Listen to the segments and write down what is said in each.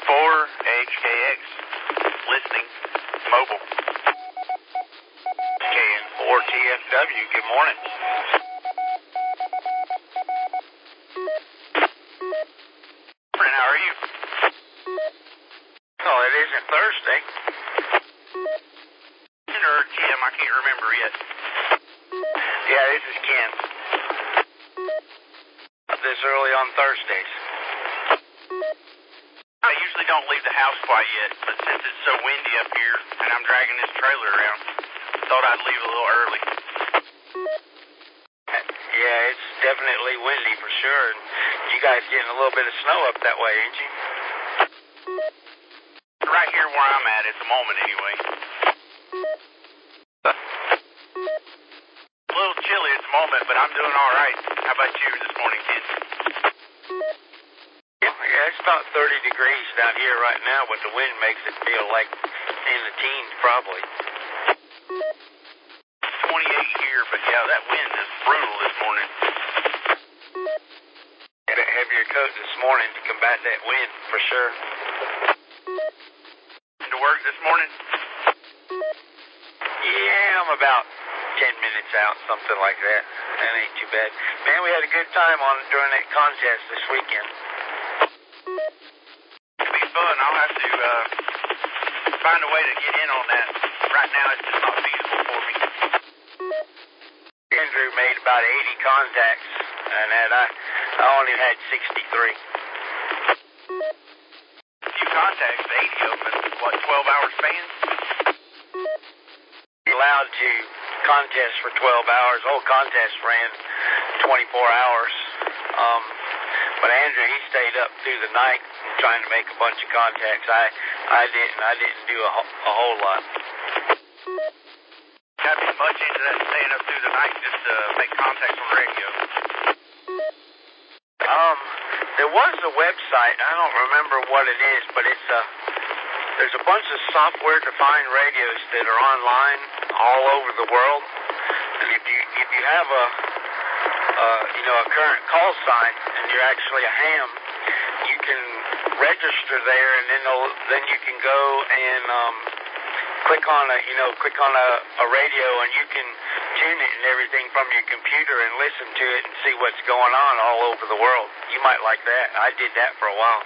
KN4HKX, listening, mobile. KN4TFW, good morning. Morning, how are you? Oh, it isn't Thursday. Or Jim, I can't remember yet. Yeah, this is Ken. This early on Thursdays. I usually don't leave the house quite yet, but since it's so windy up here and I'm dragging this trailer around, thought I'd leave a little early. Yeah, it's definitely windy for sure. And you guys getting a little bit of snow up that way, ain't you? Right here where I'm at the moment anyway. A little chilly at the moment, but I'm doing all right. How about you this morning, Ken? Yeah, it's about 30 degrees down here right now, but the wind makes it feel like in the teens probably. 28 here, but yeah, that wind is brutal this morning. Had a heavier coat this morning to combat that wind, for sure. To work this morning? Yeah, I'm about 10 minutes out, something like that. That ain't too bad. Man, we had a good time during that contest this weekend. It'll be fun. I'll have to find a way to get in on that. Right now, it's just not feasible for me. Andrew made about 80 contacts, and I only had 63. Few contacts, 80 of them, in what, 12-hour spans? You're allowed to contest for 12 hours. The whole contest ran 24 hours. But Andrew, he stayed up through the night trying to make a bunch of contacts. I didn't do a whole lot. Got me much into that staying up through the night just to make contacts on radio. There was a website, I don't remember what it is, but there's a bunch of software-defined radios that are online all over the world. And if you have a current call sign and you're actually a ham, you can register there, and then you can go and click on a radio, and you can tune it and everything from your computer and listen to it and see what's going on all over the world. You might like that. I did that for a while.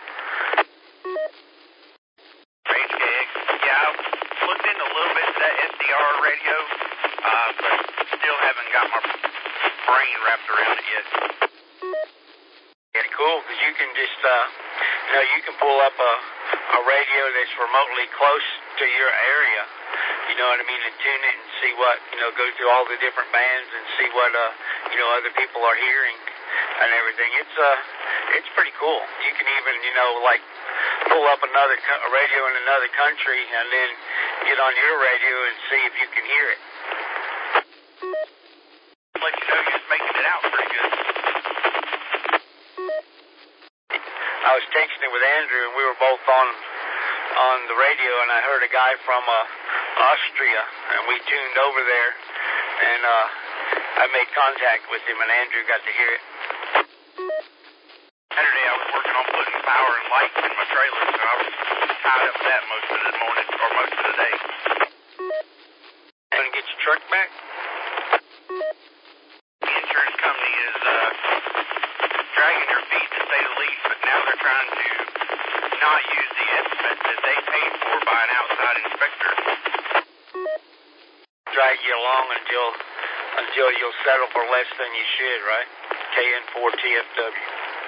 HKX, yeah, I've looked into a little bit of that SDR radio, but still haven't got my brain wrapped around it yet. Yeah, cool, because you can just, you can pull up a radio that's remotely close to your area, you know what I mean, and tune it and see what, go through all the different bands and see what, other people are hearing and everything. It's pretty cool. You can even, pull up a radio in another country and then get on your radio and see if you can hear it. Let you know you're just making it out pretty good. I was texting with Andrew, and we were both on the radio, and I heard a guy from Austria, and we tuned over there, and I made contact with him, and Andrew got to hear it. Saturday, I was working on putting power and lights in my trailer, so I was tied up with that most of the morning, or most of the day. Going to get your truck back? The insurance company is dragging their feet, to say the least, but now they're trying to not use the estimate that they paid for by an outside inspector. Drag you along until you'll settle for less than you should, right? KN4TFW.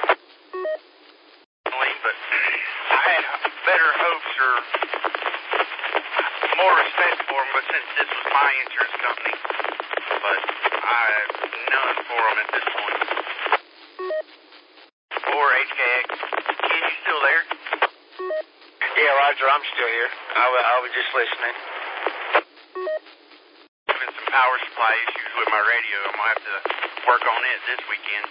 But I had better hopes or more respect for them, but since this was my insurance company, but I have none for them at this point. Or HKX, Ken, you still there? Yeah, Roger, I'm still here. I was just listening. Having some power supply issues with my radio. I'm going to have to work on it this weekend.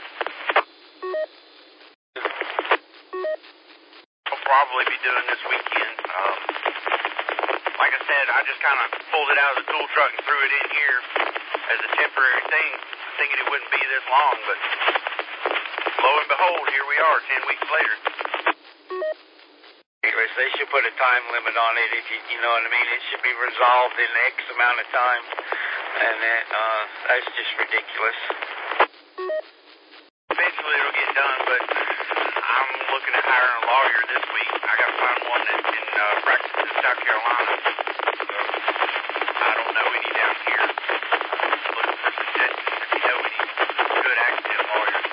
I'll probably be doing this weekend. Like I said, I just kind of pulled it out of the tool truck and threw it in here as a temporary thing, thinking it wouldn't be this long, but lo and behold, here we are 10 weeks later. Anyways, They should put a time limit on it, if you know what I mean. It should be resolved in X amount of time, and that's just ridiculous. Eventually it'll get done, but I'm looking at hiring a lawyer this week. I got to find one that can practice in South Carolina. So I don't know any down here. Looking for suggestions if you know any good accident lawyers.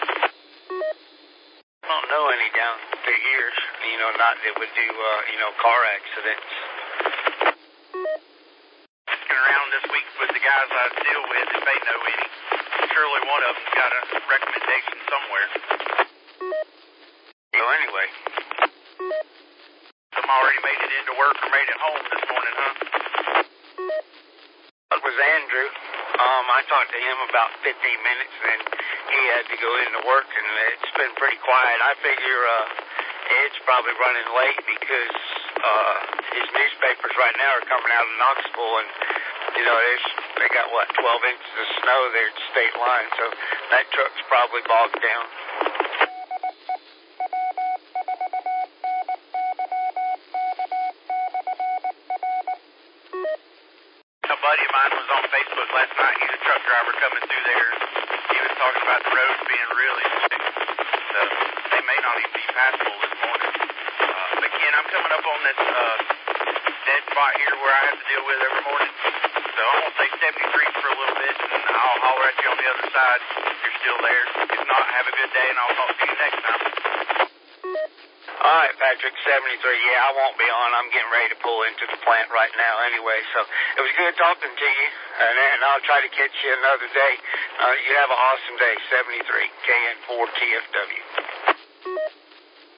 I don't know any down here, not that would do, car accidents. Asking around this week with the guys I deal with if they know any. Surely one of them's got a recommendation somewhere. So anyway. Some already made it into work or made it home this morning, huh? That was Andrew. I talked to him about 15 minutes, and he had to go into work, and it's been pretty quiet. I figure Ed's probably running late because his newspapers right now are coming out of Knoxville, and they got 12 inches of snow there at the state line, so that truck's probably bogged down. A buddy of mine was on Facebook last night. He's a truck driver coming through there. He was talking about the roads being really slick, so they may not even be passable this morning. But Ken, I'm coming up on this dead spot here where I have to deal with every morning. So I'm going to stay 73 for a little bit, and I'll holler at you on the other side if you're still there. If not, have a good day, and I'll talk to you next time. All right, Patrick, 73. Yeah, I won't be on. I'm getting ready to pull into the plant right now anyway. So it was good talking to you, and I'll try to catch you another day. You have an awesome day, 73, KN4TFW.